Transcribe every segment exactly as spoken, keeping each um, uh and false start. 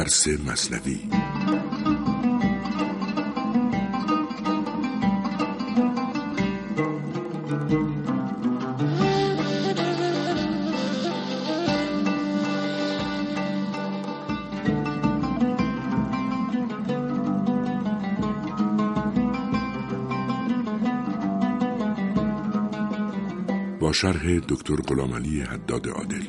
درس مثنوی. با شرح دکتر غلامعلی حداد عادل.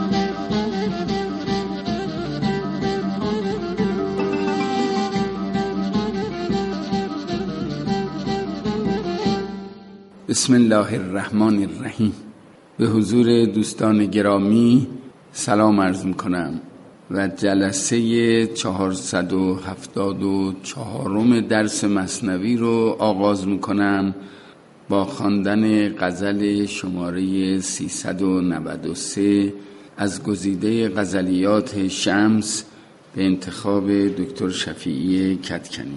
بسم الله الرحمن الرحیم. به حضور دوستان گرامی سلام عرض میکنم و جلسه چهارصد و هفتاد و چهارم درس مثنوی رو آغاز میکنم با خواندن غزل شماره سیصد و نود و سه از گزیده غزلیات شمس به انتخاب دکتر شفیعی کدکنی.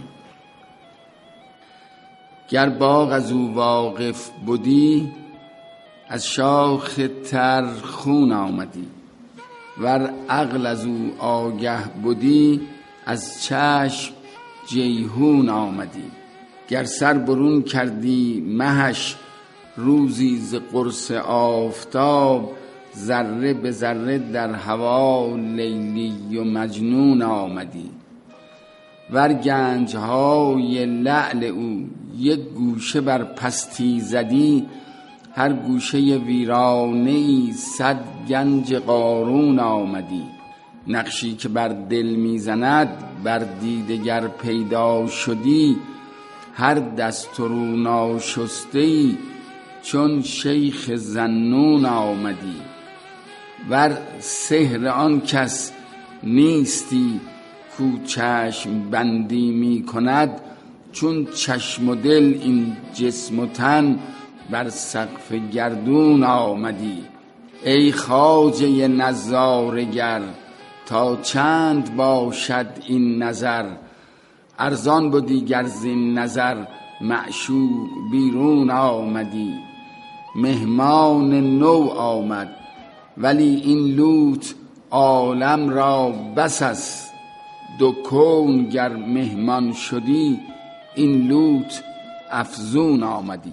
گر باغ از او واقف بودی، از شاخ تر خون آمدی، ور عقل از او آگه بودی، از چشم جیحون آمدی. گر سر برون کردی مهش، روزی ز قرص آفتاب، ذره به ذره در هوا لیلی و مجنون آمدی. ور گنجهای لعل او یک گوشه بر پستی زدی، هر گوشه ویرانه‌ای صد گنج قارون آمدی. نقشی که بر دل میزند بر دیده گر پیدا شدی، هر دست رو ناشسته‌ای چون شیخ ذنون آمدی. ور سحر آن کس نیستی کو چشم بندی می کند، چون چشم و دل این جسم و تن بر سقف گردون آمدی. ای خواجه نظاره گر تا چند باشد این نظر، ارزان بودی گر زین نظر معشوق بیرون آمدی. مهمان نو آمد ولی این لوت عالم را بس است، دو کون گر مهمان شدی این لوت افزون آمدی.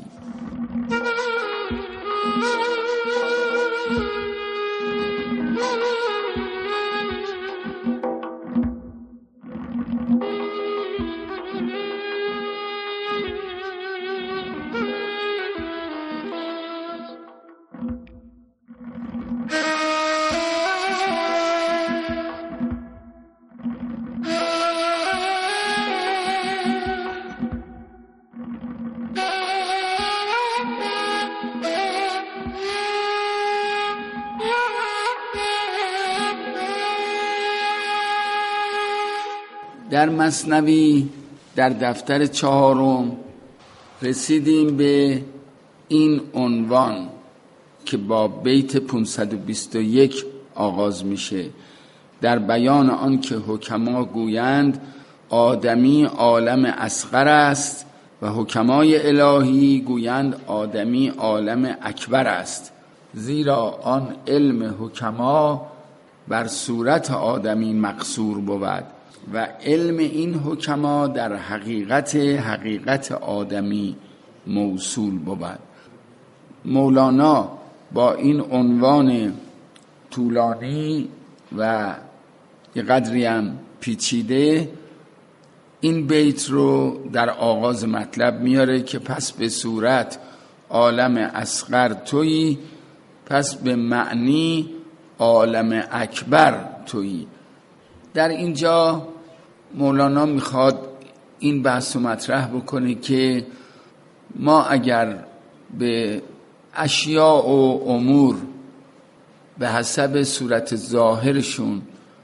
در مثنوی در دفتر چهارم رسیدیم به این عنوان که با بیت پانصد و بیست و یک آغاز میشه، در بیان آن که حکما گویند آدمی عالم اصغر است و حکمای الهی گویند آدمی عالم اکبر است، زیرا آن علم حکما بر صورت آدمی مقصور بود و علم این حکما در حقیقت حقیقت آدمی موصول بود. مولانا با این عنوان طولانی و یه قدری هم پیچیده این بیت رو در آغاز مطلب میاره که پس به صورت عالم اصغر تویی، پس به معنی عالم اکبر تویی. در اینجا مولانا میخواد این بحث رو مطرح بکنه که ما اگر به اشیاء و امور به حسب صورت ظاهرشون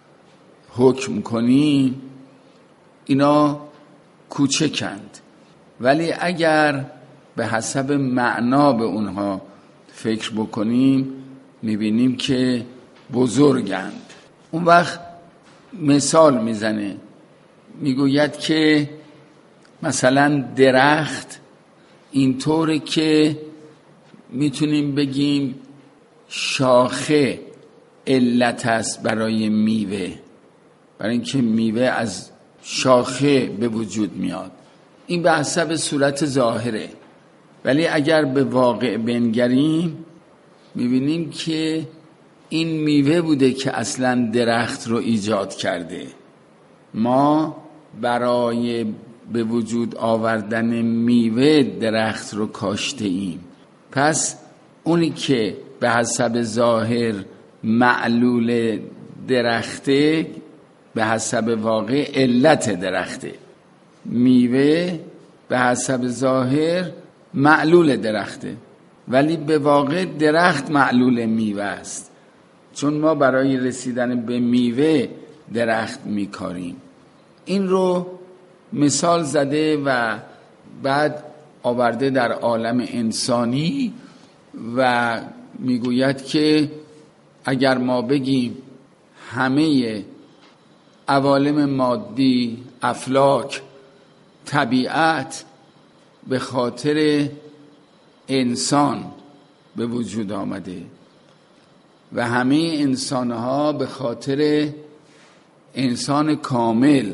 حکم کنیم اینا کوچکند، ولی اگر به حسب معنا به اونها فکر بکنیم میبینیم که بزرگند. اون وقت مثال میزنه، میگوید که مثلا درخت اینطوره که میتونیم بگیم شاخه علت است برای میوه، برای اینکه میوه از شاخه به وجود میاد. این به حسب صورت ظاهره، ولی اگر به واقع بنگریم میبینیم که این میوه بوده که اصلا درخت رو ایجاد کرده. ما برای به وجود آوردن میوه درخت رو کاشته ایم. پس اونی که به حسب ظاهر معلول درخته، به حسب واقع علت درخته. میوه به حسب ظاهر معلول درخته، ولی به واقع درخت معلول میوه است، چون ما برای رسیدن به میوه درخت میکاریم. این رو مثال زده و بعد آورده در عالم انسانی و میگوید که اگر ما بگیم همه عوالم مادی، افلاک، طبیعت به خاطر انسان به وجود آمده و همه انسانها به خاطر انسان کامل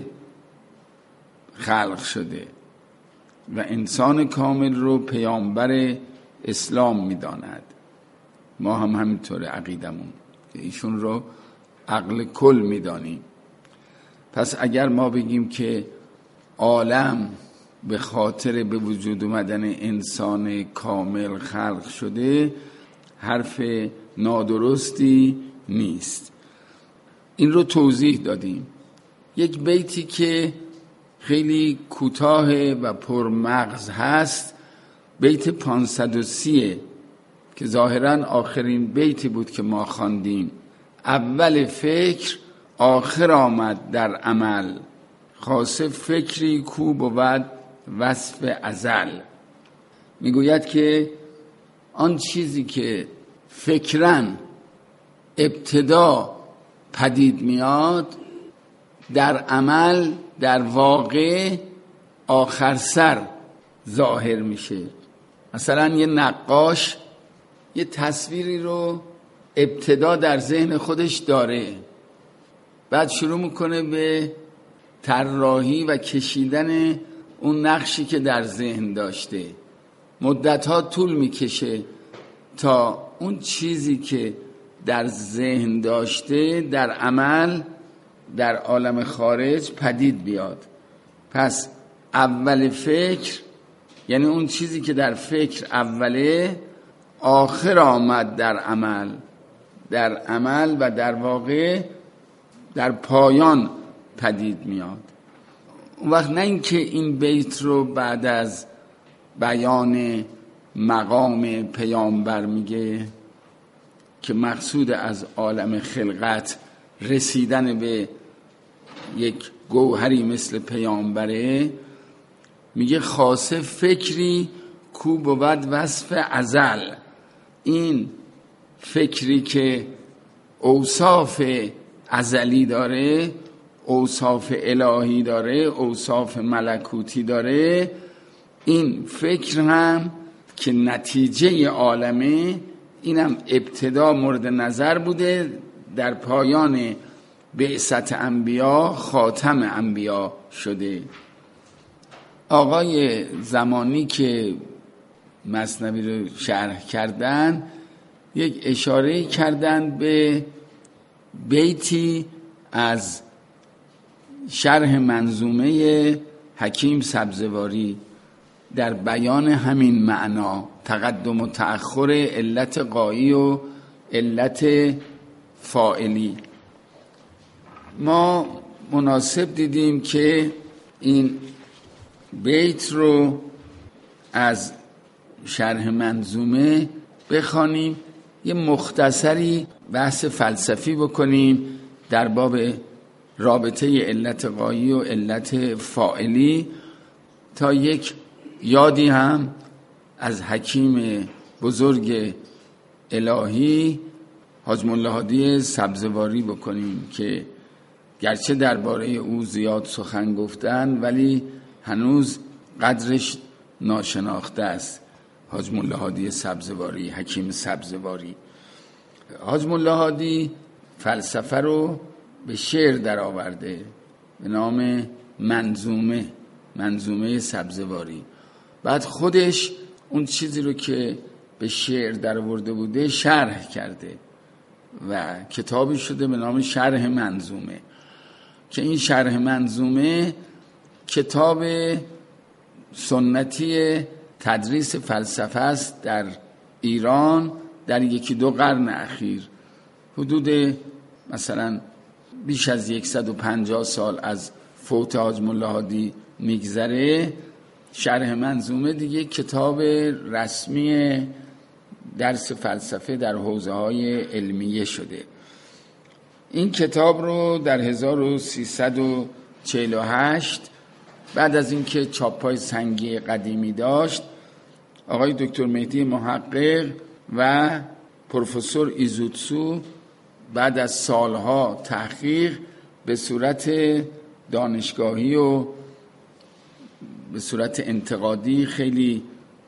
خلق شده و انسان کامل رو پیامبر اسلام می‌داند. ما هم همینطور عقیدمون که ایشون رو عقل کل می‌دانیم. پس اگر ما بگیم که عالم به خاطر به وجود اومدن انسان کامل خلق شده، حرف نادرستی نیست. این رو توضیح دادیم. یک بیتی که خیلی کوتاه و پرمغز هست، بیت پانصد و سی که ظاهراً آخرین بیتی بود که ما خواندیم. اول فکر آخر آمد در عمل، خاصه فکری کو بود وصف ازل. میگوید که آن چیزی که فکرن ابتدا پدید میاد، در عمل در واقع آخر سر ظاهر میشه. مثلا یه نقاش یه تصویری رو ابتدا در ذهن خودش داره، بعد شروع میکنه به طراحی و کشیدن اون نقشی که در ذهن داشته. مدتها طول میکشه تا اون چیزی که در ذهن داشته در عمل در عالم خارج پدید بیاد. پس اول فکر یعنی اون چیزی که در فکر اوله، آخر آمد در عمل، در عمل و در واقع در پایان پدید میاد. اون وقت نه اینکه این بیت رو بعد از بیان مقام پیامبر میگه که مقصود از عالم خلقت رسیدن به یک گوهری مثل پیامبره، میگه خاصه فکری کو بود وصف ازل. این فکری که اوصاف ازلی داره، اوصاف الهی داره، اوصاف ملکوتی داره، این فکر هم که نتیجه عالمه، اینم ابتدا مورد نظر بوده، در پایان بعثت انبیا خاتم انبیا شده. آقای زمانی که مثنوی رو شرح کردن یک اشاره کردن به بیتی از شرح منظومه حکیم سبزواری در بیان همین معنا، تقدم و تأخر علت غایی و علت فاعلی. ما مناسب دیدیم که این بیت رو از شرح منظومه بخوانیم، یه مختصری بحث فلسفی بکنیم در باب رابطه علت غایی و علت فاعلی، تا یک یادی هم از حکیم بزرگ الهی حاج ملا هادی سبزواری بکنیم که گرچه درباره او زیاد سخن گفتن ولی هنوز قدرش ناشناخته است. حاج ملا هادی سبزواری، حکیم سبزواری. حاج ملا هادی فلسفه رو به شعر در آورده به نام منظومه، منظومه سبزواری. بعد خودش اون چیزی رو که به شعر در آورده بوده شرح کرده و کتابی شده به نام شرح منظومه، که این شرح منظومه کتاب سنتی تدریس فلسفه است در ایران در یکی دو قرن اخیر. حدود مثلا بیش از صد و پنجاه سال از فوت حاج ملا هادی میگذره، شرح منظومه دیگه کتاب رسمی درس فلسفه در حوزه‌های علمیه شده. این کتاب رو در هزار و سیصد و چهل و هشت بعد از اینکه چاپ‌های سنگی قدیمی داشت، آقای دکتر مهدی محقق و پروفسور ایزوتسو بعد از سالها تحقیق به صورت دانشگاهی و به صورت انتقادی خیلی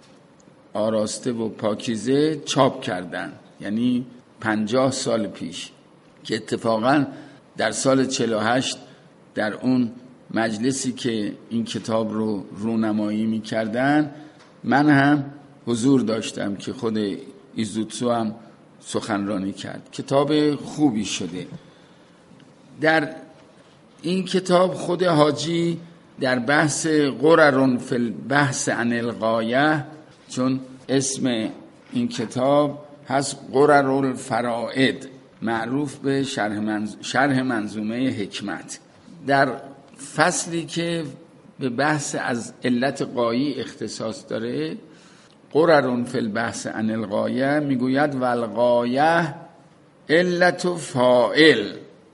آراسته و پاکیزه چاپ کردن، یعنی پنجاه سال پیش، که اتفاقا در سال چهل و هشت در اون مجلسی که این کتاب رو رونمایی می کردن من هم حضور داشتم که خود ایزوتسو هم سخنرانی کرد. کتاب خوبی شده. در این کتاب خود حاجی در بحث قررون فی البحث عن الغایه، چون اسم این کتاب هست قرر الفرائد، معروف به شرح, منظ... شرح منظومه حکمت، در فصلی که به بحث از علت غایی اختصاص داره، قررون فی البحث عن الغایه، میگوید والغایه علت فاعل،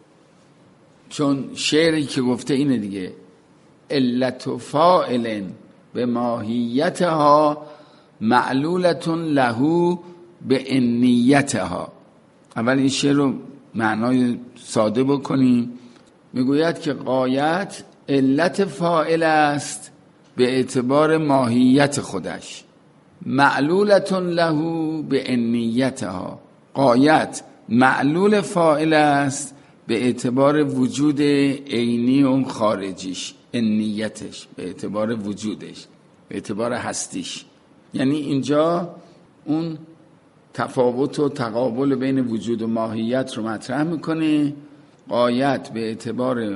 چون شعری که گفته اینه دیگه، علت فاعل به ماهیتها معلولت له به انیتها. اول این شعر رو معنای ساده بکنیم. میگوید که غایت علت فاعل است به اعتبار ماهیت خودش، معلولت له به انیتها. غایت معلول فاعل است به اعتبار وجود عینی و خارجیش، انیتش، به اعتبار وجودش، به اعتبار هستیش. یعنی اینجا اون تفاوت و تقابل بین وجود و ماهیت رو مطرح میکنه. غایت به اعتبار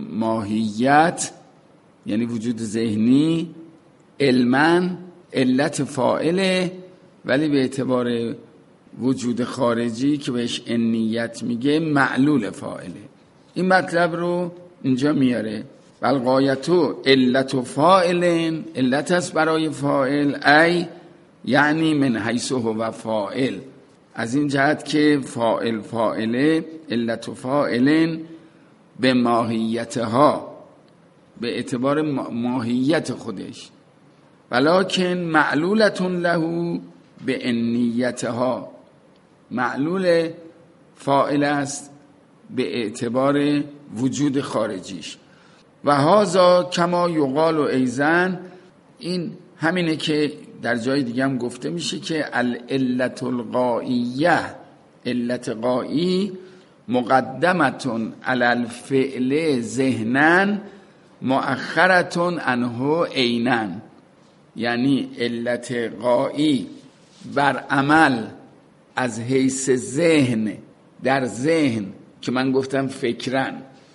ماهیت یعنی وجود ذهنی، علما علت فاعله، ولی به اعتبار وجود خارجی که بهش انیت میگه معلول فاعله. این مطلب رو اینجا میاره. بل غایتو علت فاعل، علت است برای فاعل، ای یعنی من حیث هو فاعل، از این جهت که فاعل فاعله، علت فاعل به ماهیتها، به اعتبار ماهیت خودش، ولکن معلولتون له به انیتها، معلول فاعل است به اعتبار وجود خارجیش. و هذا کما یقال و ایزن، این همینه که در جای دیگه هم گفته میشه که العلت الغائیه، علت غایی مقدمتون علی الفعل ذهناً مؤخرتون عنه عیناً، یعنی علت غایی بر عمل از حیث ذهن، در ذهن که من گفتم فکرن،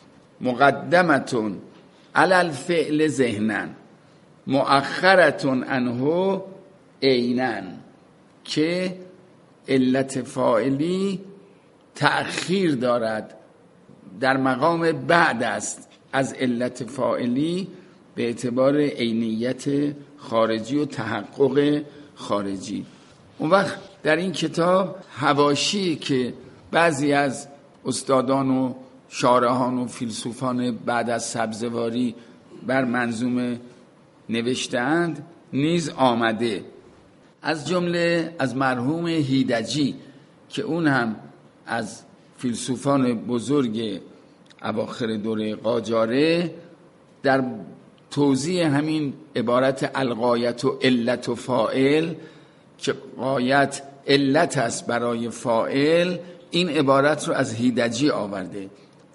مقدمتون علی الفعل ذهناً مؤخرتون عنه عیناً، که علت فاعلی تأخیر دارد، در مقام بعد است از علت فاعلی به اعتبار عینیت خارجی و تحقق خارجی. اون وقت در این کتاب حواشی که بعضی از استادان و شارحان و فیلسوفان بعد از سبزواری بر منظومه نوشتند نیز آمده، از جمله از مرحوم هیدجی که اون هم از فیلسوفان بزرگ اواخر دوره قاجاره، در توضیح همین عبارت الغایت و علت و فاعل که غایت علت است برای فاعل، این عبارت رو از هیدجی آورده.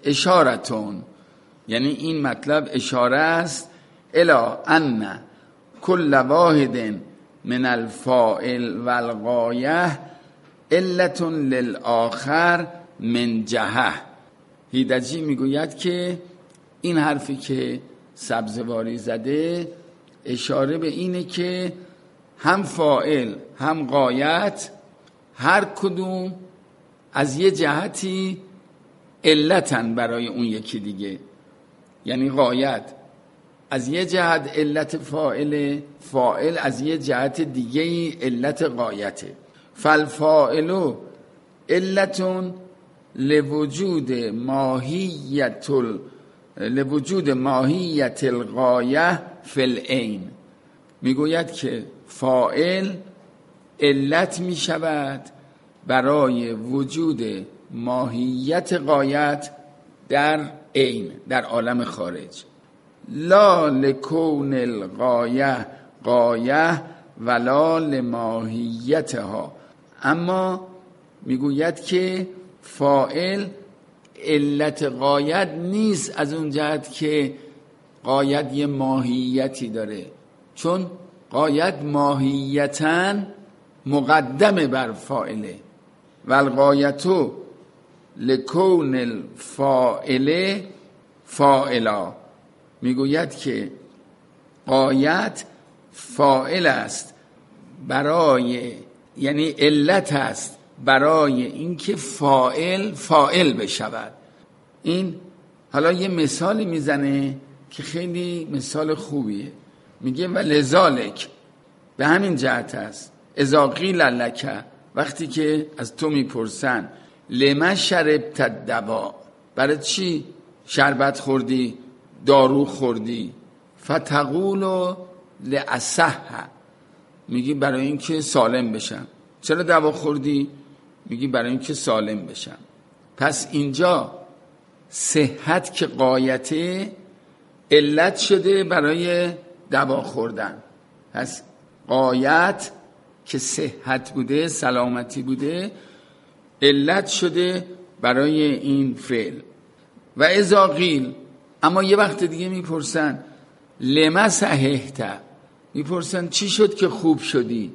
اشارتون، یعنی این مطلب اشاره است الی ان کل واحد من الفاعل و الغایه علت للآخر من جهه. هیدجی میگوید که این حرفی که سبزواری زده اشاره به اینه که هم فاعل هم غایت هر کدوم از یه جهتی علتن برای اون یکی دیگه. یعنی غایت از یه جهت علت فاعل، فاعل از یه جهت دیگه ای علت غایته. فالفاعل علتون لوجود ماهیت ال... لوجود ماهیت الغایه فی العین. میگوید که فاعل علت می شود برای وجود ماهیت غایت در عین، در عالم خارج. لا لکون الغایه غایه ولا لماهیتها. اما میگوید که فاعل علت غایت نیست از اون جهت که غایت یه ماهیتی داره، چون غایت ماهیتاً مقدم بر فاعله. والغایتو لکون الفاعل فاعلا. میگوید که غایت فاعل است برای، یعنی علت است برای اینکه فاعل فاعل بشود. این حالا یه مثالی میزنه که خیلی مثال خوبیه. میگه ولذالک، به همین جهت است، اذا قیل لک، وقتی که از تو میپرسن لما شربت الدوا، برای چی شربت خوردی، دارو خوردی، فتقول لأصح، میگی برای اینکه سالم بشم. چرا دوا خوردی؟ میگی برای اینکه سالم بشم. پس اینجا صحت که غایته علت شده برای دوا خوردن. پس غایت که صحت بوده، سلامتی بوده، علت شده برای این فعل. و اذا قیل، اما یه وقت دیگه میپرسن لما صححت، میپرسن چی شد که خوب شدی؟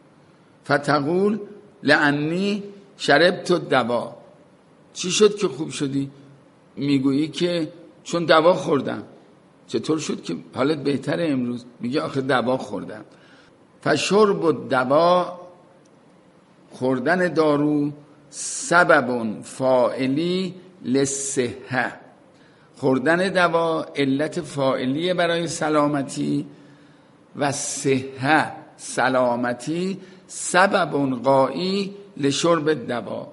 فتقول لانی شربت الدوا، چی شد که خوب شدی؟ میگویی که چون دوا خوردم. چطور شد که حالت بهتره امروز؟ میگه آخه دوا خوردم. فشرب الدوا، خوردن دارو، سبب فاعلی للصحه، خوردن دوا علت فاعلیه برای سلامتی، و صحه سلامتی سبب غایی لشرب الدوا،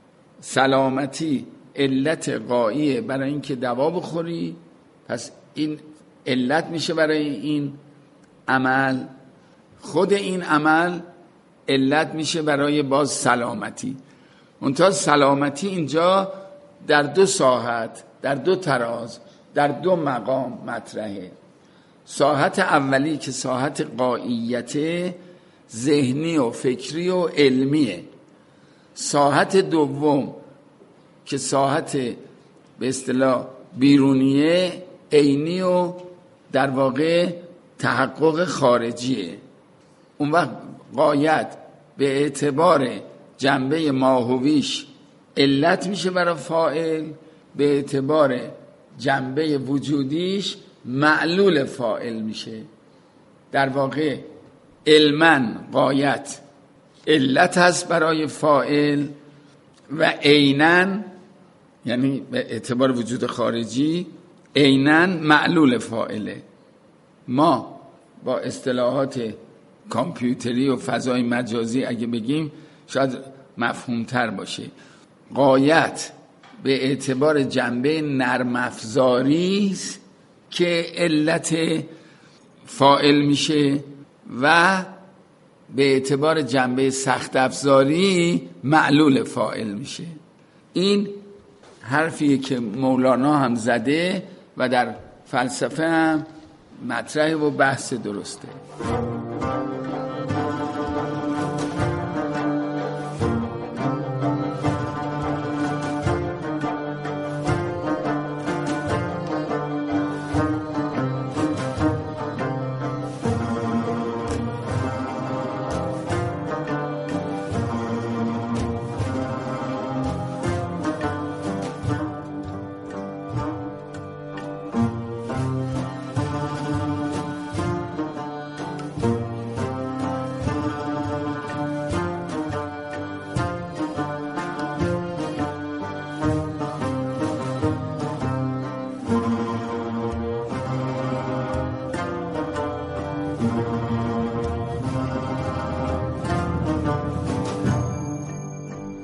سلامتی علت غاییه برای اینکه دوا بخوری. پس این علت میشه برای این عمل، خود این عمل علت میشه برای باز سلامتی. منتها سلامتی اینجا در دو ساحت، در دو تراز، در دو مقام مطرحه. ساحت اولی که ساحت غاییت ذهنی و فکری و علمیه. ساحت دوم که ساحت به اصطلاح بیرونیه، عینی و در واقع تحقق خارجیه. اون وقت غایت به اعتبار جنبه ماهویش علت میشه برای فاعل، به اعتبار جنبه وجودیش معلول فاعل میشه. در واقع علماً غایت علت هست برای فاعل و عیناً، یعنی به اعتبار وجود خارجی عیناً معلول فاعله. ما با اصطلاحات کامپیوتری و فضای مجازی اگه بگیم شاید مفهومتر باشه. غایت به اعتبار جنبه نرم افزاری است که علت فاعل میشه و به اعتبار جنبه سخت افزاری معلول فاعل میشه. این حرفیه که مولانا هم زده و در فلسفه هم مطرح و بحث درسته.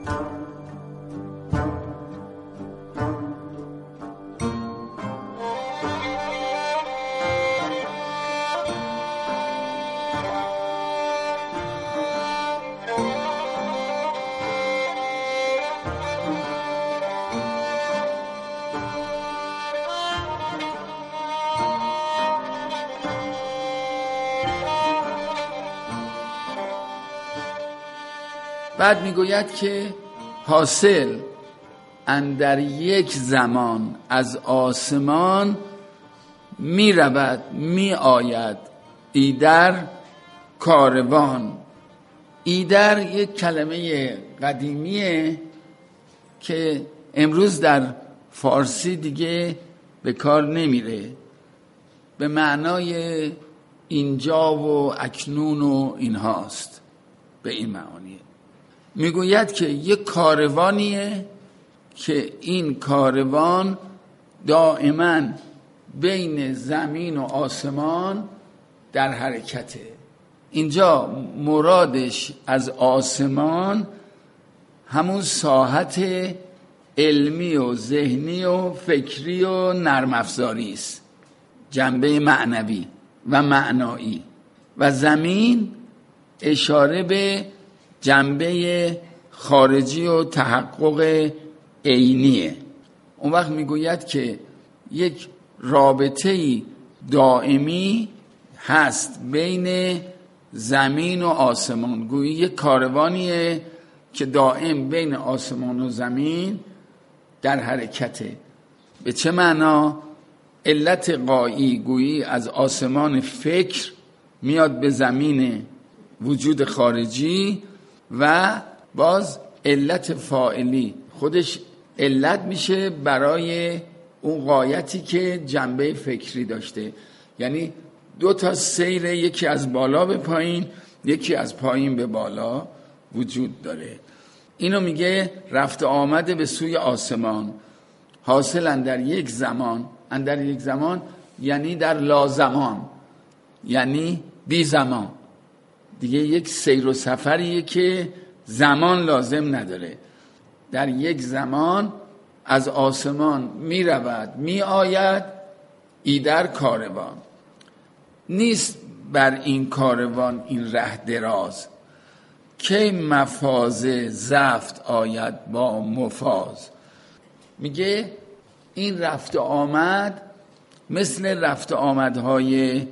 بعد میگوید که حاصل اندر یک زمان از آسمان می رود می آید ایدر کاروان. ایدر یک کلمه قدیمیه که امروز در فارسی دیگه به کار نمیره، به معنای اینجا و اکنون و اینهاست، به این معانیه. میگوید که یک کاروانیه که این کاروان دائما بین زمین و آسمان در حرکته. اینجا مرادش از آسمان همون ساحت علمی و ذهنی و فکری و نرم افزاری است، جنبه معنوی و معنایی، و زمین اشاره به جنبه خارجی و تحقق عینیه. اون وقت میگوید که یک رابطه دائمی هست بین زمین و آسمان. گویی یک کاروانیه که دائم بین آسمان و زمین در حرکته. به چه معنا؟ علت غایی گویی از آسمان فکر میاد به زمین وجود خارجی، و باز علت فاعلی خودش علت میشه برای اون غایتی که جنبه فکری داشته. یعنی دو تا سیر، یکی از بالا به پایین، یکی از پایین به بالا وجود داره. اینو میگه رفت آمده به سوی آسمان، حاصل اندر یک زمان. اندر یک زمان یعنی در لازمان، یعنی بی زمان. دیگه یک سیر و سفریه که زمان لازم نداره. در یک زمان از آسمان می رود می آید ایدر کاروان. نیست بر این کاروان این ره دراز، که مفاز زفت آید با مفاز. میگه این رفت آمد مثل رفت آمدهای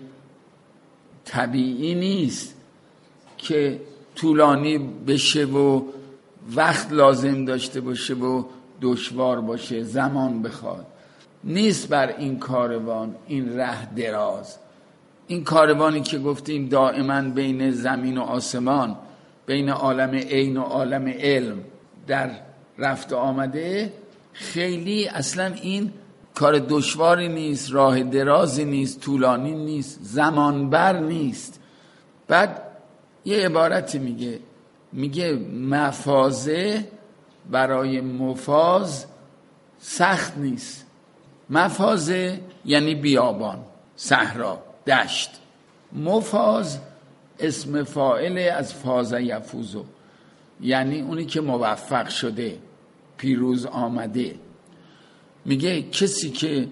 طبیعی نیست که طولانی بشه و وقت لازم داشته باشه و دشوار باشه، زمان بخواد. نیست بر این کاروان این ره دراز. این کاروانی که گفتیم دائما بین زمین و آسمان، بین عالم عین و عالم علم در رفت آمده، خیلی اصلا این کار دشواری نیست، راه درازی نیست، طولانی نیست، زمانبر نیست. بعد یه عبارتی میگه میگه مفازه برای مفاز سخت نیست. مفازه یعنی بیابان، صحرا، دشت. مفاز اسم فاعل از فاز یفوزو، یعنی اونی که موفق شده، پیروز آمده. میگه کسی که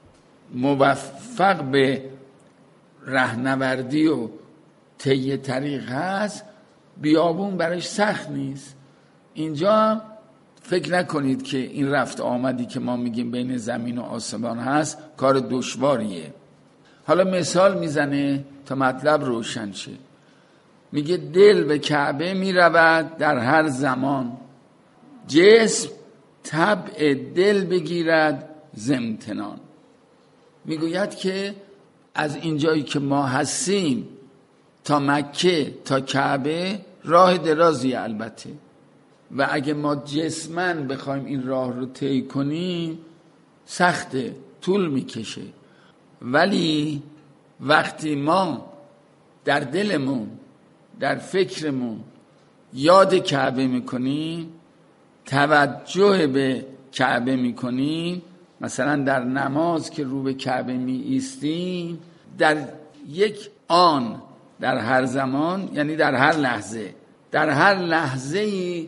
موفق به رهنوردی و طی طریق هست، بیابون برایش سخت نیست. اینجا فکر نکنید که این رفت آمدی که ما میگیم بین زمین و آسمان هست کار دشواریه. حالا مثال میزنه تا مطلب روشن شه. میگه دل به کعبه میرود در هر زمان، جسم طبع دل بگیرد ز امتنان. میگوید که از اینجایی که ما هستیم تا مکه تا کعبه راه درازی البته، و اگه ما جسمن بخوایم این راه رو طی کنیم سخته، طول میکشه. ولی وقتی ما در دلمون، در فکرمون یاد کعبه میکنیم، توجه به کعبه میکنیم، مثلا در نماز که رو به کعبه می ایستیم، در یک آن، در هر زمان، یعنی در هر لحظه، در هر لحظه‌ای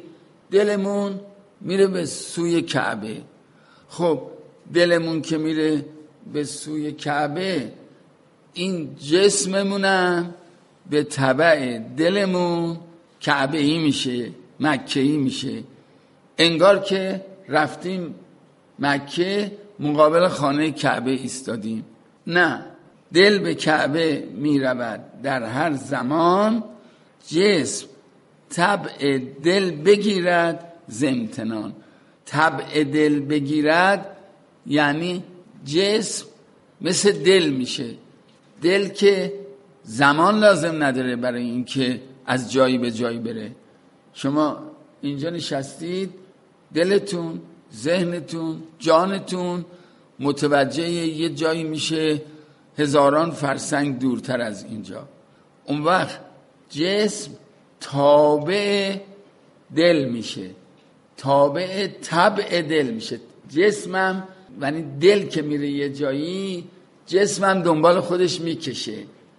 دلمون میره به سوی کعبه. خب دلمون که میره به سوی کعبه، این جسممونم به تبع دلمون کعبه ای میشه، مکه ای میشه. انگار که رفتیم مکه مقابل خانه کعبه ایستادیم. نه، دل به کعبه میرود در هر زمان، جسم طبع دل بگیرد ز امتنان. طبع دل بگیرد یعنی جسم مثل دل میشه. دل که زمان لازم نداره برای اینکه از جایی به جایی بره. شما اینجا نشستید، دلتون، ذهنتون، جانتون متوجه یه جایی میشه هزاران فرسنگ دورتر از اینجا. اون وقت جسم تابع دل میشه، تابع طبع دل میشه. جسمم یعنی دل که میره یه جایی، جسمم دنبال خودش میکشه.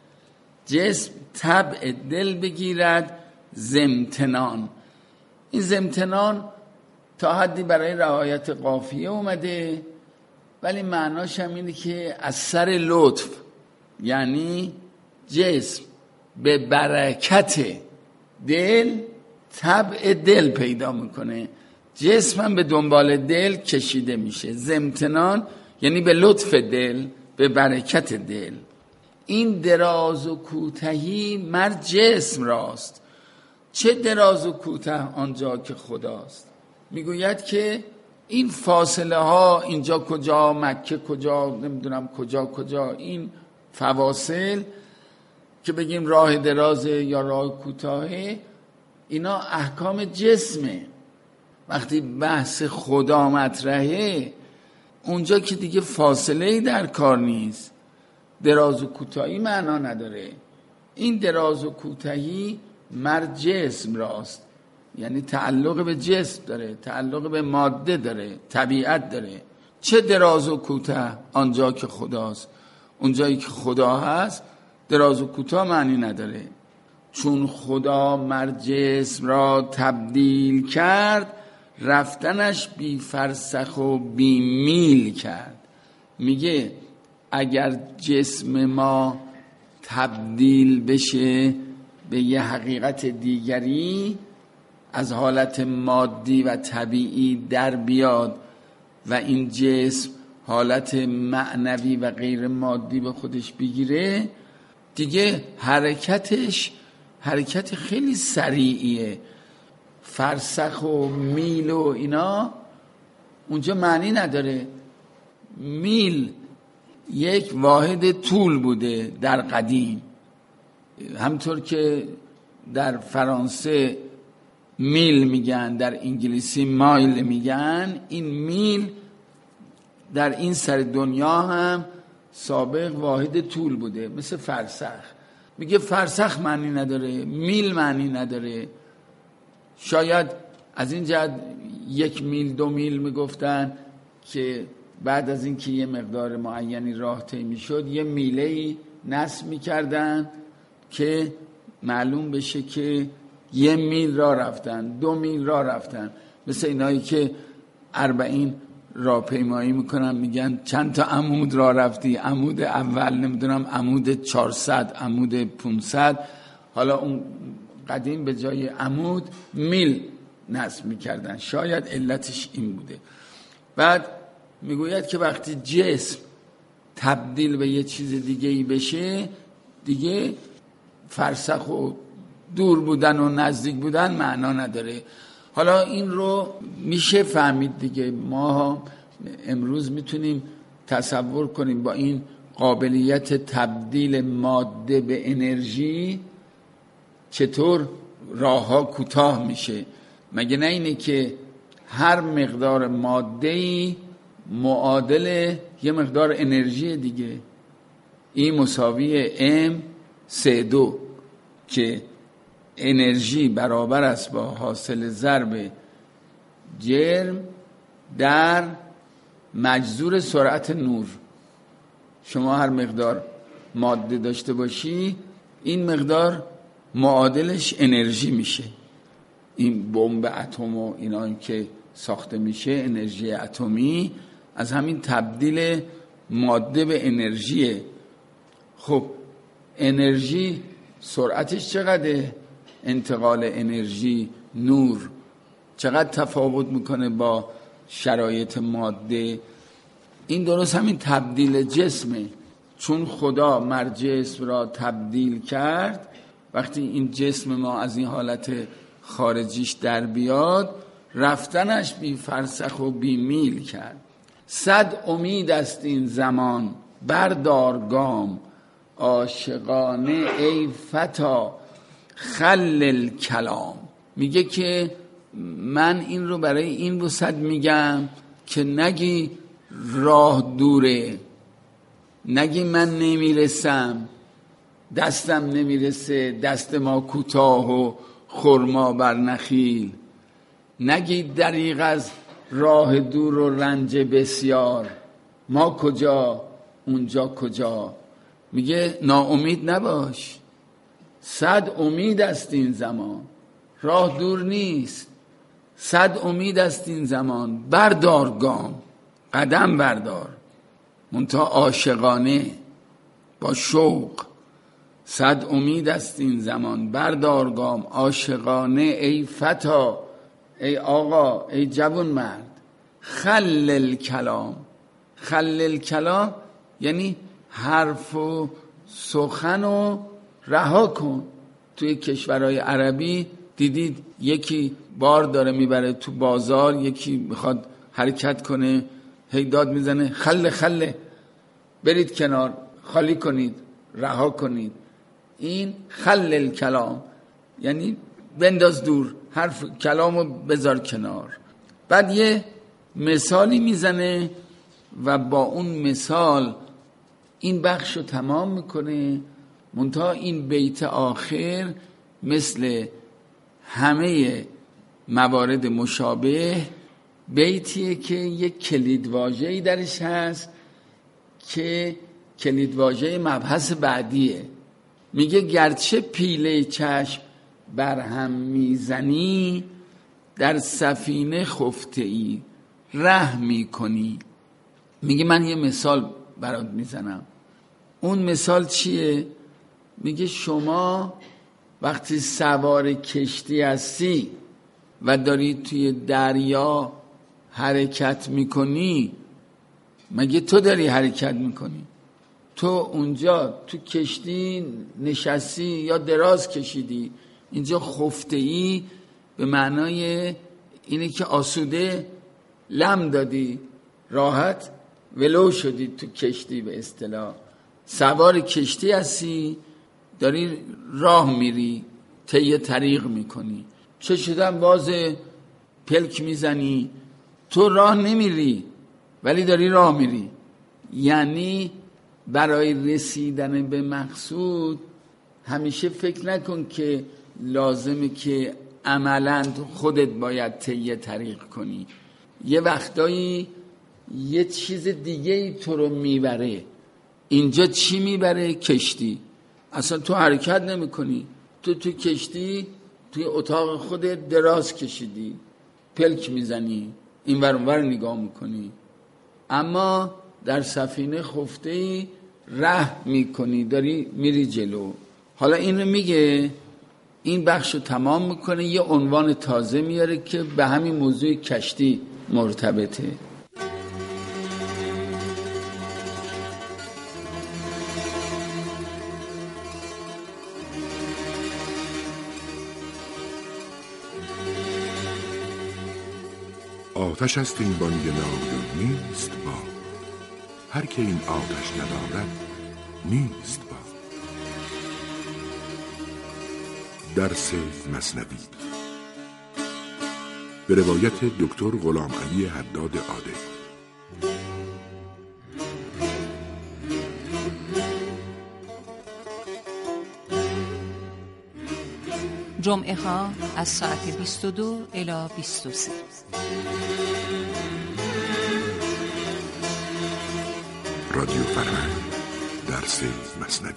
جسم طبع دل بگیرد ز امتنان. این ز امتنان تا حدی برای رعایت قافیه اومده، ولی معناش هم اینه که از سر لطف، یعنی جسم به برکت دل طبع دل پیدا میکنه، جسمم به دنبال دل کشیده میشه. ز امتنان یعنی به لطف دل، به برکت دل. این دراز و کوتهی مر جسم راست. چه دراز و کوته آنجا که خداست. میگوید که این فاصله ها، اینجا کجا، مکه کجا، نمیدونم کجا کجا، این فواصل که بگیم راه دراز یا راه کوتاه، اینا احکام جسمه. وقتی بحث خدا مطرحه، اونجا که دیگه فاصله‌ای در کار نیست، دراز و کوتاهی معنا نداره. این دراز و کوتاهی مر جسم راست، یعنی تعلق به جسم داره، تعلق به ماده داره، طبیعت داره. چه دراز و کوتاه آنجا که خداست. اونجایی که خدا هست دراز و کوتاه معنی نداره. چون خدا مر جسم را تبدیل کرد، رفتنش بی فرسخ و بی میل کرد. میگه اگر جسم ما تبدیل بشه به یه حقیقت دیگری، از حالت مادی و طبیعی در بیاد و این جسم حالت معنوی و غیر مادی به خودش بگیره، دیگه حرکتش حرکت خیلی سریعیه. فرسخ و میل و اینا اونجا معنی نداره. میل یک واحد طول بوده در قدیم، همطور که در فرانسه میل میگن، در انگلیسی مایل میگن. این میل در این سر دنیا هم سابق واحد طول بوده، مثل فرسخ. میگه فرسخ معنی نداره، میل معنی نداره. شاید از این جهت یک میل دو میل میگفتن که بعد از این که یه مقدار معینی راه طی میشد، یه میله‌ای نصب میکردن که معلوم بشه که یه میل راه رفتن، دو میل راه رفتن. مثل اینایی که اربعین راهپیمایی میکنن، میگن چند تا عمود راه رفتی، عمود اول نمیدونم عمود چهارصد، عمود پانصد. حالا اون قدیم به جای عمود میل نصب میکردن، شاید علتش این بوده. بعد میگوید که وقتی جسم تبدیل به یه چیز دیگه ای بشه، دیگه فرسخ و دور بودن و نزدیک بودن معنا نداره. حالا این رو میشه فهمید دیگه. ما امروز میتونیم تصور کنیم با این قابلیت تبدیل ماده به انرژی چطور راه ها کوتاه میشه. مگه نه اینه که هر مقدار ماده‌ای معادل یه مقدار انرژی دیگه. این مساوی ام سه دو که انرژی برابر است با حاصل ضرب جرم در مجذور سرعت نور. شما هر مقدار ماده داشته باشی، این مقدار معادلش انرژی میشه. این بمب اتم و اینا که ساخته میشه، انرژی اتمی از همین تبدیل ماده به انرژیه. خب انرژی سرعتش چقدره؟ انتقال انرژی نور چقدر تفاوت میکنه با شرایط ماده؟ این درست همین تبدیل جسمه. چون خدا مر جسم را تبدیل کرد، وقتی این جسم ما از این حالت خارجیش در بیاد، رفتنش بی فرسخ و بی میل کرد. صد امید است این زمان بردار گام، عاشقانه ای فتا خلل کلام. میگه که من این رو برای این وسط میگم که نگی راه دوره، نگی من نمیرسم، دستم نمیرسه، دست ما کوتاه و خرما بر نخیل، نگی دریغ از راه دور و رنج بسیار، ما کجا اونجا کجا. میگه ناامید نباش، صد امید است این زمان، راه دور نیست، صد امید است این زمان، بردار گام، قدم بردار، منتها عاشقانه با شوق. صد امید است این زمان بردار گام، عاشقانه ای فتا، ای آقا، ای جوان مرد. خلل کلام، خلل کلام یعنی حرف و سخن و رها کن. توی کشورهای عربی دیدید یکی بار داره میبره تو بازار، یکی میخواد حرکت کنه، هی داد میزنه خله خله، برید کنار، خالی کنید، رها کنید. این خلل کلام یعنی بنداز دور، حرف کلامو بذار کنار. بعد یه مثالی میزنه و با اون مثال این بخش رو تمام میکنه. منتها این بیت آخر مثل همه موارد مشابه بیتیه که یک کلیدواژه‌ای درش هست که کلیدواژه مبحث بعدیه. میگه گرچه پیله چشم برهم میزنی، در سفینه خفته ای ره میکنی. میگه من یه مثال برات میزنم. اون مثال چیه؟ میگه شما وقتی سوار کشتی هستی و داری توی دریا حرکت میکنی، مگه تو داری حرکت میکنی؟ تو اونجا تو کشتی نشستی یا دراز کشیدی. اینجا خفته ای به معنای اینه که آسوده لم دادی، راحت ولو شدی تو کشتی. به اصطلاح سوار کشتی هستی، داری راه میری، طی طریق میکنی. چه شدن باز پلک میزنی، تو راه نمیری ولی داری راه میری. یعنی برای رسیدن به مقصود همیشه فکر نکن که لازمه که عملاً خودت باید طی طریق کنی. یه وقتایی یه چیز دیگه ای تو رو میبره. اینجا چی میبره؟ کشتی. اصلا تو حرکت نمی کنی، تو تو کشتی توی اتاق خودت دراز کشیدی، پلک میزنی، این ور اون ور نگاه میکنی. اما در سفینه خفته‌ای ره میکنی، داری میری جلو. حالا اینو میگه، این بخشو تمام میکنه، یه عنوان تازه میاره که به همین موضوع کشتی مرتبطه. آتش است این بانگ نای نیست با، هر که این آتش ندارد نیست با. درس مثنوی به روایت دکتر غلام علی حداد عادل. جمعه ها از ساعت بیست و دو الی بیست و سه. رادیو فرهنگ، درس مثنوی.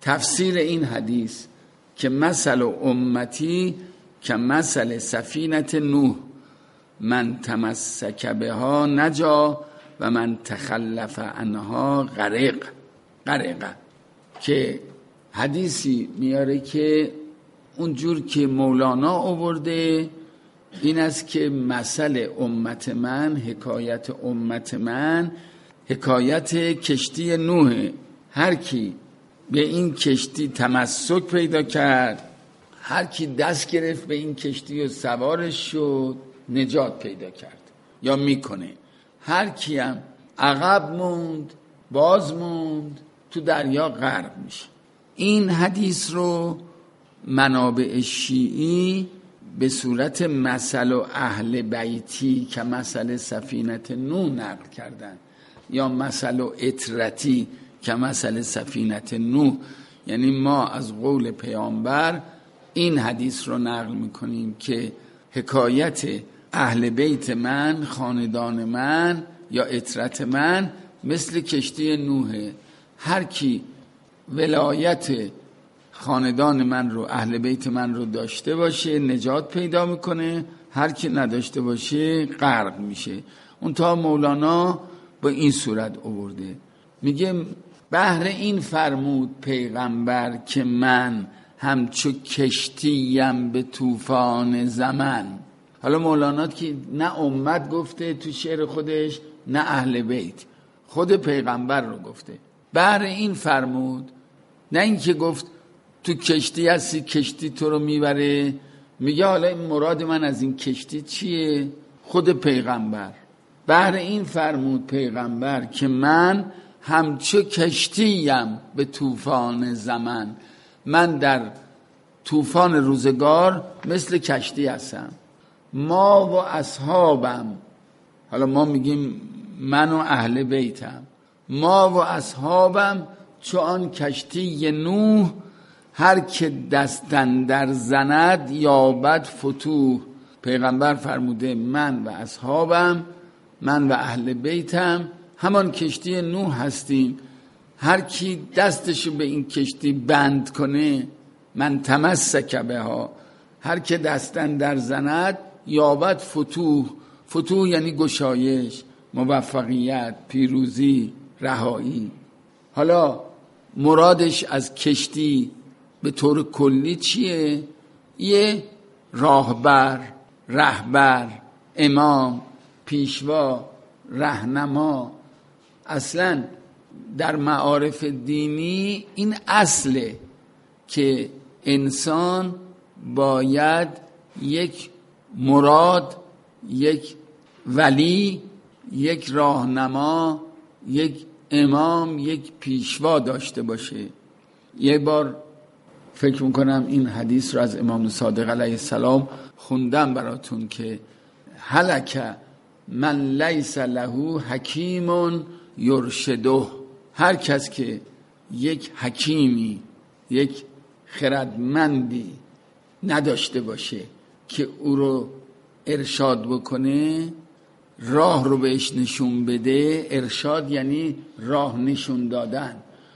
تفسیر این حدیث که مثل امتی که مثل سفینه نوح من تمسک بها نجا و من تخلف عنها غرق غرق که حدیثی میاره که اونجور که مولانا آورده این است که مثل امت من، حکایت امت من حکایت کشتی نوح. هر کی به این کشتی تمسک پیدا کرد، هر کی دست گرفت به این کشتی و سوارش شد، نجات پیدا کرد یا میکنه. هر کی هم عقب موند، باز موند، تو دریا غرق میشه. این حدیث رو منابع شیعی به صورت مثل و اهل بیتی که مثل سفینه نوح نقل کردن، یا مثل و اطرتی که مثل سفینه نوح. یعنی ما از قول پیامبر این حدیث رو نقل میکنیم که حکایت اهل بیت من، خاندان من یا اطرت من مثل کشتی نوحه. هر کی ولایت خاندان من رو، اهل بیت من رو داشته باشه نجات پیدا میکنه، هر کی نداشته باشه غرق میشه. اون تا مولانا با این صورت آورده، میگه بهر این فرمود پیغمبر که من همچو کشتیم به طوفان زمن. حالا مولانا که نه امت گفته تو شعر خودش، نه اهل بیت، خود پیغمبر رو گفته. بهر این فرمود، نه این که گفت تو کشتی هستی کشتی تو رو میبره. میگه حالا این مراد من از این کشتی چیه؟ خود پیغمبر. بهر این فرمود پیغمبر که من همچو کشتیم به طوفان زمن. من در طوفان روزگار مثل کشتی هستم. ما و اصحابم، حالا ما میگیم من و اهل بیتم، ما و اصحابم چو آن کشتی نوح. هر که دستن در زند یابد فتوح. پیغمبر فرموده من و اصحابم، من و اهل بیتم همان کشتی نوح هستیم. هر کی دستشو به این کشتی بند کنه، من تمسک بها، هر که دستن در زند یابد فتوح. فتوح یعنی گشایش، موفقیت، پیروزی، رهایی. حالا مرادش از کشتی به طور کلی چیه؟ یه راهبر، رهبر، امام، پیشوا، رهنما. اصلا در معارف دینی این اصله که انسان باید یک مراد، یک ولی، یک راهنما، یک امام، یک پیشوا داشته باشه. یه بار فکر میکنم این حدیث رو از امام صادق علیه السلام خوندم براتون که هلک من لیس له حکیم یرشده. هر کس که یک حکیمی، یک خردمندی نداشته باشه که او رو ارشاد بکنه، راه رو بهش نشون بده. ارشاد یعنی راه نشون دادن،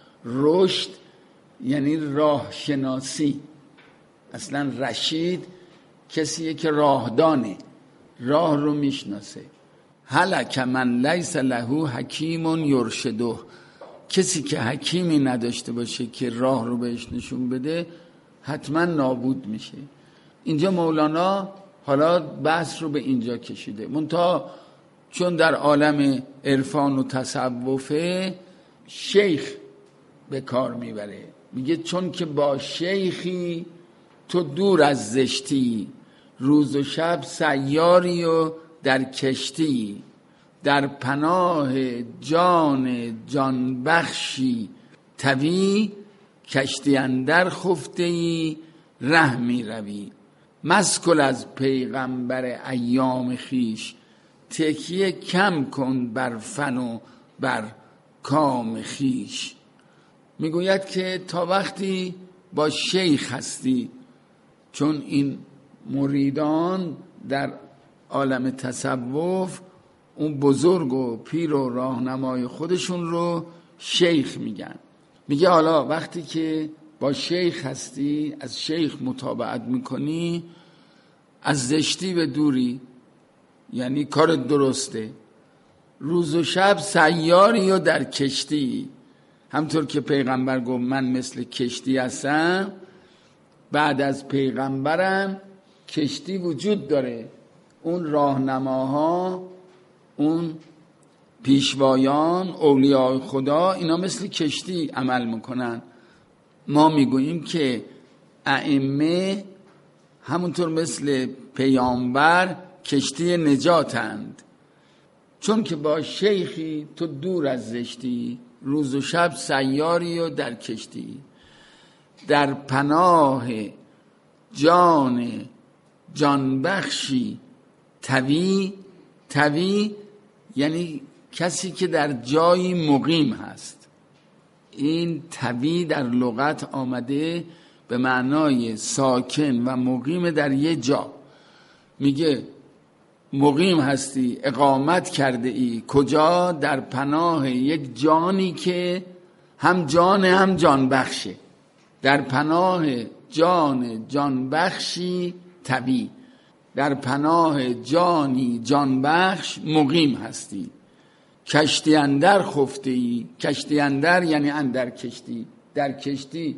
رشد یعنی راه شناسی. اصلا رشید کسیه که راهدانه، راه رو میشناسه. هلک من لیس له حکیم یرشده. کسی که حکیمی نداشته باشه که راه رو بهش نشون بده حتما نابود میشه. اینجا مولانا حالا بحث رو به اینجا کشیده، منتها چون در عالم عرفان و تصوفه شیخ به کار میبره. میگه چون که با شیخی تو دور از زشتی، روز و شب سیاری و در کشتی. در پناه جان جان بخشی توی، کشتی اندر خفته ای ره می روی. مسکل از پیغمبر ایام خیش، تکیه کم کن بر فن و بر کام خیش. میگوید که تا وقتی با شیخ هستی، چون این مریدان در عالم تصوف اون بزرگ و پیر و راهنمای خودشون رو شیخ میگن. میگه حالا وقتی که با شیخ هستی، از شیخ متابعت میکنی، از زشتی به دوری، یعنی کار درسته. روز و شب سیاری و در کشتی، همطور که پیغمبر گفت من مثل کشتی هستم، بعد از پیغمبرم کشتی وجود داره. اون راهنماها، اون پیشوایان، اولیاء خدا، اینا مثل کشتی عمل میکنن. ما میگوییم که ائمه همونطور مثل پیامبر کشتی نجاتند، چون که با شیخی تو دور از زشتی، روز و شب سیاری و در کشتی، در پناه جان جانبخشی توی. توی یعنی کسی که در جایی مقیم هست. این توی در لغت آمده به معنای ساکن و مقیم در یه جا. میگه مقیم هستی، اقامت کرده ای. کجا؟ در پناه یک جانی که هم جان هم جان بخشه. در پناه جان جان بخشی توی، در پناه جانی جان بخش مقیم هستی. کشتی اندر خفته ای. کشتی اندر یعنی اندر کشتی. در کشتی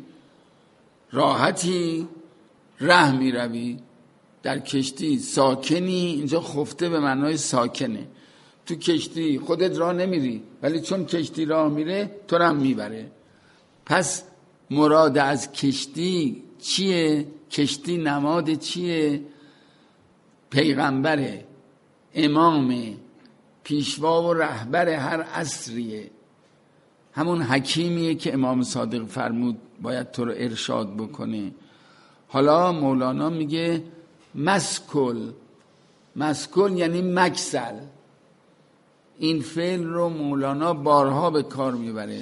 راحتی، ره می روی. در کشتی ساکنی. اینجا خفته به معنای ساکنه. تو کشتی خودت راه نمیری، ولی چون کشتی راه میره تو رو هم میبره. پس مراد از کشتی چیه؟ کشتی نماد چیه؟ پیغمبره، امام، پیشوا و رهبر هر عصریه. همون حکیمیه که امام صادق فرمود باید تو رو ارشاد بکنه. حالا مولانا میگه مسکل. مسکل یعنی مکسل. این فعل رو مولانا بارها به کار میبره.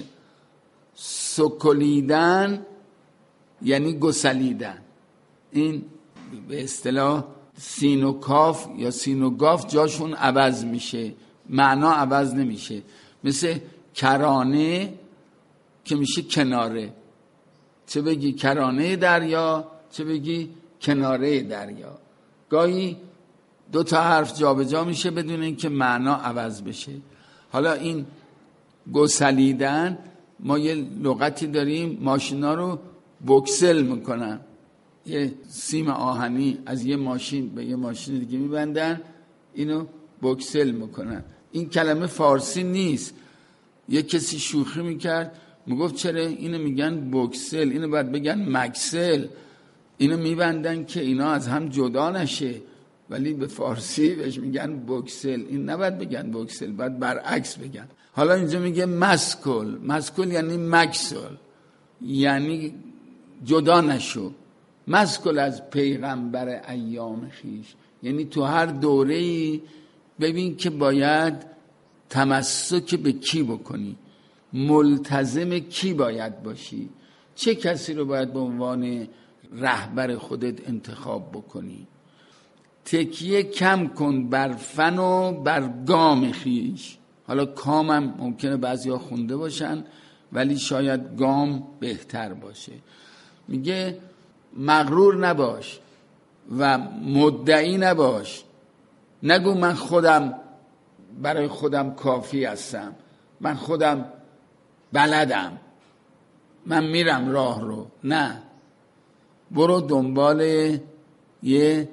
سکلیدن یعنی گسلیدن. این به اصطلاح سین و کاف یا سین و گاف جاشون عوض میشه، معنا عوض نمیشه. مثل کرانه که میشه کناره. چه بگی کرانه دریا، چه بگی کناره دریا. گاهی دو تا حرف جابجا جا میشه بدون اینکه معنا عوض بشه. حالا این گسلیدن، ما یه لغتی داریم ماشینا رو بوکسل میکنن. یه سیم آهنی از یه ماشین به یه ماشین دیگه میبندن، اینو بوکسل میکنن. این کلمه فارسی نیست. یه کسی شوخی میکرد، میگفت چرا اینو میگن بوکسل، اینو باید بگن مکسل. اینو میبندن که اینا از هم جدا نشه، ولی به فارسی بهش میگن بوکسل. این نباید بگن بوکسل، باید برعکس بگن. حالا اینجا میگه مسکل. مسکل یعنی مکسل، یعنی جدا نشو. مسکل از پیغمبر ایام خیش، یعنی تو هر دوره‌ای ببین که باید تمسک به کی بکنی، ملتزم کی باید باشی، چه کسی رو باید به عنوان رهبر خودت انتخاب بکنی. تکیه کم کن بر فن و بر گام خیش. حالا کام هم ممکنه بعضی ها خونده باشن، ولی شاید گام بهتر باشه. میگه مغرور نباش و مدعی نباش. نگو من خودم برای خودم کافی هستم، من خودم بلدم، من میرم راه رو. نه، برو دنبال یه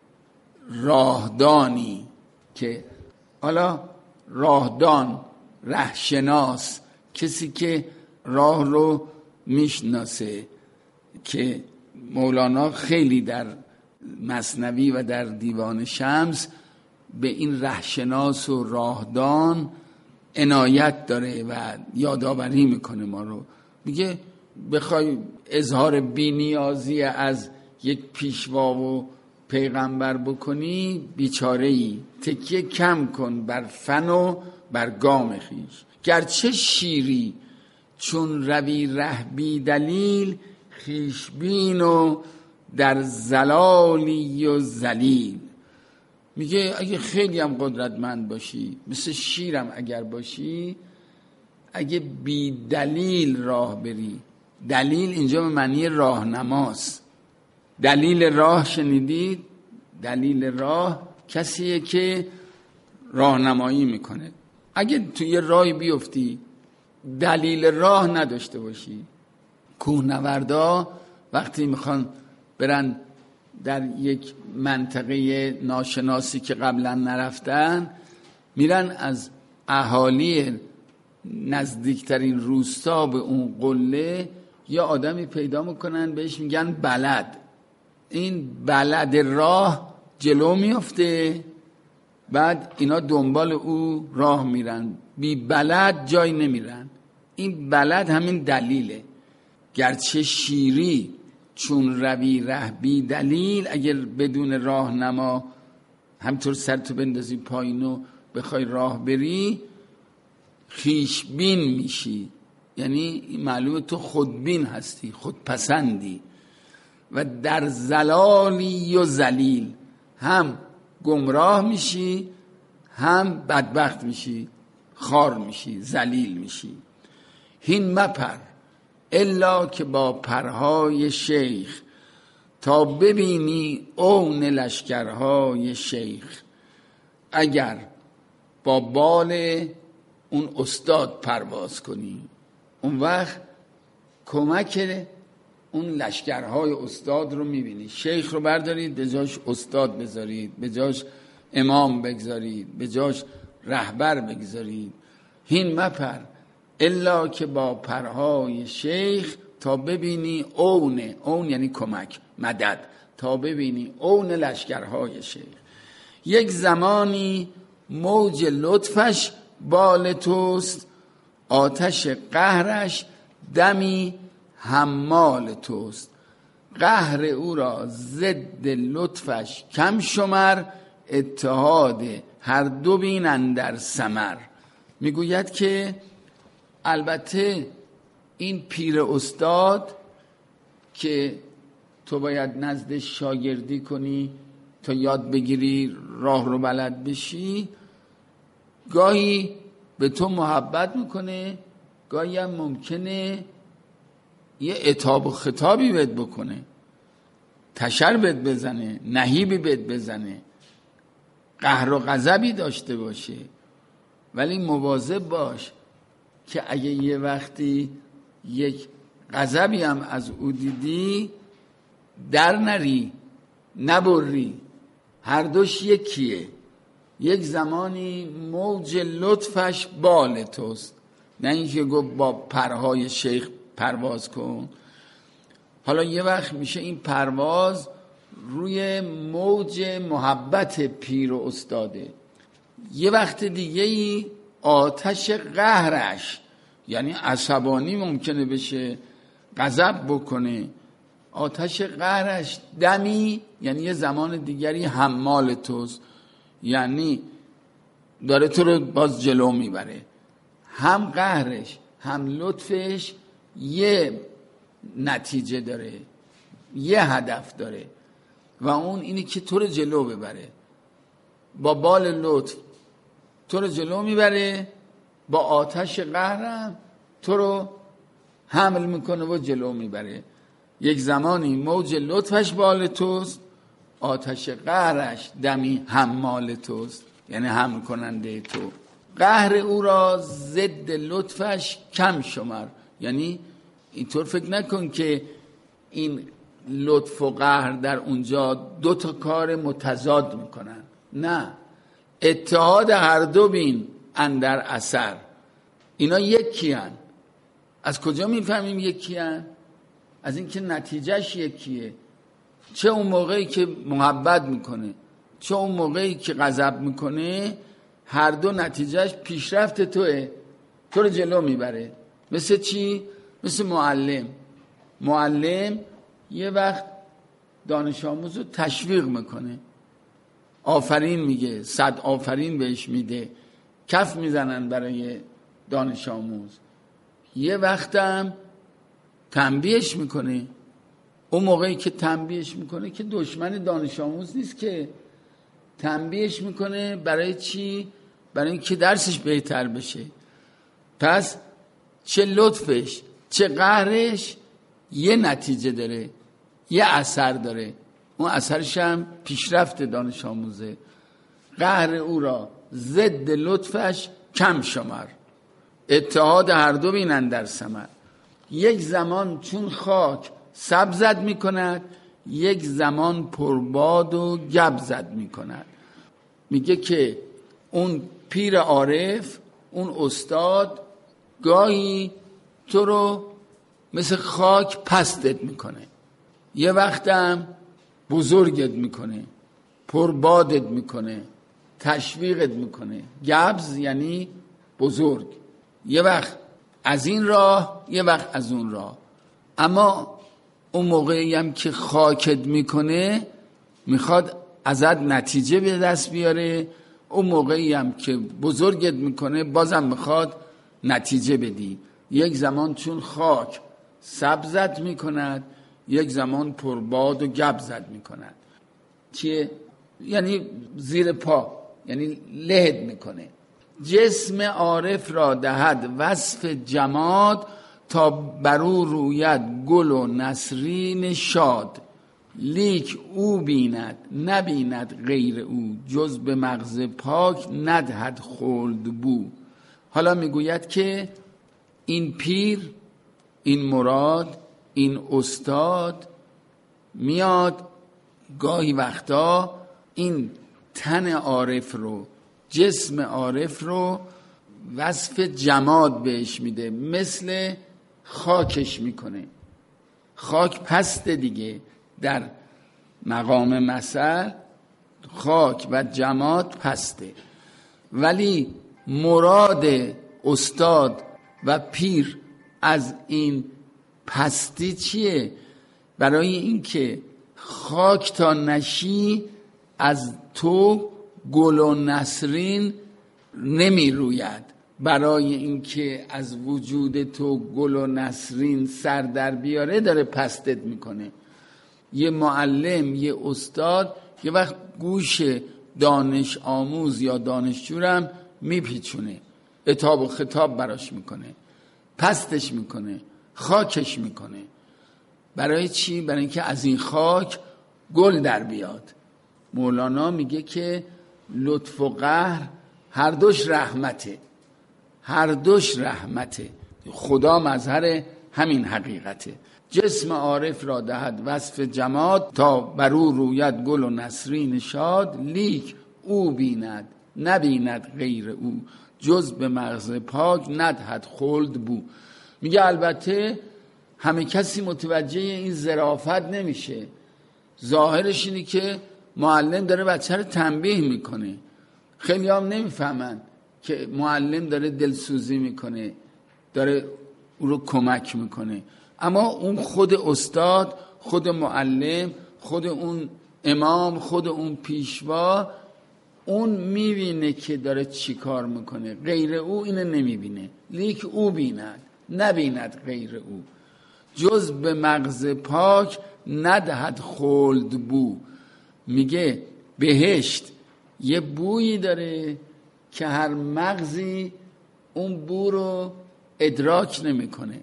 راهدانی که حالا راهدان، رهشناس، کسی که راه رو میشناسه، که مولانا خیلی در مثنوی و در دیوان شمس به این رهشناس و راهدان عنایت داره و یادآوری میکنه ما رو. میگه بخوای اظهار بی‌نیازی از یک پیشوا و پیغمبر بکنی بیچاره ای. تکیه کم کن بر فن و بر گام خیش. گرچه شیری چون روی ره بی دلیل، خیش بین و در زلالی و ذلیل. میگه اگه خیلی هم قدرتمند باشی، مثل شیرم اگر باشی، اگه بی دلیل راه بری، دلیل اینجا به معنی راهنماست. دلیل راه شنیدید؟ دلیل راه کسیه که راهنمایی میکنه. اگه توی راهی بیفتی دلیل راه نداشته باشی، کوهنوردا وقتی میخوان برن در یک منطقه ناشناسی که قبلا نرفتن، میرن از اهالی نزدیکترین روستا به اون قله یا آدمی پیدا میکنن بهش میگن بلد. این بلد راه جلو میفته، بعد اینا دنبال او راه میرن، بی بلد جای نمیرن. این بلد همین دلیله. گرچه شیری چون روی ره بی دلیل، اگر بدون راهنما همطور سرتو بندازی پایین و بخوای راه بری خویشبین میشی، یعنی معلومه تو خودبین هستی، خودپسندی و در زلالی و ذلیل، هم گمراه میشی هم بدبخت میشی، خار میشی، ذلیل میشی. هین مپر الا که با پرهای شیخ، تا ببینی اون لشکرهای شیخ. اگر با بال اون استاد پرواز کنی، اون وقت کمک اون لشکرهای استاد رو میبینی. شیخ رو بردارید به جاش استاد بذارید، به جاش امام بگذارید، به جاش رهبر بگذارید. هین مپر الا که با پرهای شیخ، تا ببینی اون، اون یعنی کمک، مدد، تا ببینی اون لشکرهای شیخ. یک زمانی موج لطفش بال توست، آتش قهرش دمی حمال توست. قهر او را ضد لطفش کم شمر، اتحاد هر دو بین اندر ثمر. میگوید که البته این پیر استاد که تو باید نزدش شاگردی کنی تا یاد بگیری، راه رو بلد بشی، گاهی به تو محبت میکنه، گاهی هم ممکنه یه عتاب و خطابی بهت بکنه، تشر بهت بزنه، نهیبی بهت بزنه، قهر و غضبی داشته باشه. ولی مواظب باش که اگه یه وقتی یک غضبی هم از او دیدی در نری، نبری، هر دوش یکیه. یک زمانی موج لطفش بال توست، نه اینکه گفت با پرهای شیخ پرواز کن. حالا یه وقت میشه این پرواز روی موج محبت پیر و استاده، یه وقت دیگه ای آتش قهرش، یعنی عصبانی ممکنه بشه، غضب بکنه. آتش قهرش دمی، یعنی یه زمان دیگری حمال توست، یعنی داره تو رو باز جلو میبره. هم قهرش هم لطفش یه نتیجه داره، یه هدف داره و اون اینی که تو رو جلو ببره. با بال لطف تو رو جلو میبره، با آتش قهرم تو رو حمل میکنه و جلو میبره. یک زمانی موج لطفش بال توست، آتش قهرش دمی حمال توست، یعنی حمل کننده تو. قهر او را ضد لطفش کم شمر، یعنی اینطور فکر نکن که این لطف و قهر در اونجا دو تا کار متضاد میکنن، نه، اتحاد هر دو بین اندر اثر. اینا یکی هن. از کجا میفهمیم یکی هن؟ از اینکه نتیجهش یکیه. چه اون موقعی که محبت میکنه، چه اون موقعی که غضب میکنه، هر دو نتیجهش پیشرفت توه، تو رو جلو میبره. مثل چی؟ مثل معلم. معلم یه وقت دانش آموز رو تشویق میکنه، آفرین میگه، صد آفرین بهش میده، کف میزنن برای دانش آموز. یه وقتم تنبیهش میکنه. اون موقعی که تنبیهش میکنه که دشمن دانش آموز نیست، که تنبیهش میکنه برای چی؟ برای اینکه درسش بهتر بشه. پس چه لطفش چه قهرش یه نتیجه داره، یه اثر داره. اون اثرش هم پیشرفت دانش آموزه. قهر او را ضد لطفش کم شمر، اتحاد هر دو بینن در ثمر. یک زمان چون خاک سبزد می کند، یک زمان پرباد و گبزد می کند. میگه که اون پیر عارف، اون استاد، گاهی تو رو مثل خاک پستت میکنه، یه وقتم بزرگت میکنه، پربادت میکنه، تشویقت میکنه. گبز یعنی بزرگ، یه وقت از این راه، یه وقت از اون راه. اما اون موقعی هم که خاکت میکنه میخواد ازت نتیجه به دست بیاره. اون موقعی هم که بزرگت میکنه بازم میخواد نتیجه بدی. یک زمان چون خاک سبزت میکند، یک زمان پرباد و گبزت میکند. چیه؟ یعنی زیر پا، یعنی لهت میکنه. جسم عارف را دهد وصف جماد، تا برو روید گل و نسرین شاد. لیک او بیند نبیند غیر او، جز به مغز پاک ندهد خلد بو. حالا میگوید که این پیر، این مراد، این استاد میاد گاهی وقتا این تن عارف رو، جسم عارف رو وصف جماد بهش میده، مثل خاکش میکنه. خاک پسته دیگه، در مقام مثل خاک و جماد پسته. ولی مراد استاد و پیر از این پستی چیه؟ برای اینکه خاک تا نشی از تو گل و نسرین نمی روید. برای اینکه از وجود تو گل و نسرین سر در بیاره داره پستت میکنه. یه معلم، یه استاد یه وقت گوش دانش آموز یا دانشجورم میپیچونه، عتاب و خطاب براش میکنه، پستش میکنه، خاکش میکنه. برای چی؟ برای اینکه از این خاک گل در بیاد. مولانا میگه که لطف و قهر هر دوش رحمته، هر دوش رحمته. خدا مظهر همین حقیقته. جسم عارف را دهد وصف جماد، تا برو روید گل و نسرین شاد. لیک او بیند نبیند غیر او، جز به مغز پاک ندهد خلد بو. میگه البته همه کسی متوجه این ظرافت نمیشه. ظاهرش اینه که معلم داره بچه رو تنبیه میکنه. خیلی هم نمیفهمن که معلم داره دلسوزی میکنه، داره او رو کمک میکنه. اما اون خود استاد، خود معلم، خود اون امام، خود اون پیشوا، اون میبینه که داره چی کار میکنه. غیر او اینو نمیبینه. لیک او بیند نبیند غیر او، جز به مغز پاک ندهد خلد بو. میگه بهشت یه بویی داره که هر مغزی اون بو رو ادراک نمیکنه.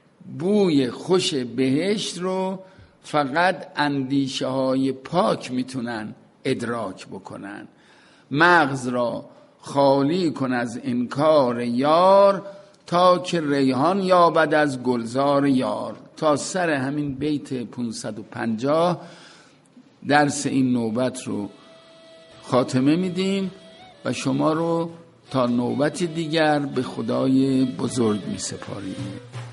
بوی خوش بهشت رو فقط اندیشه های پاک میتونن ادراک بکنن. مغز را خالی کن از انکار یار، تا که ریحان یابد از گلزار یار. تا سر همین بیت پانصد و پنجاه درس این نوبت رو خاتمه میدیم و شما رو تا نوبت دیگر به خدای بزرگ می سپاریم.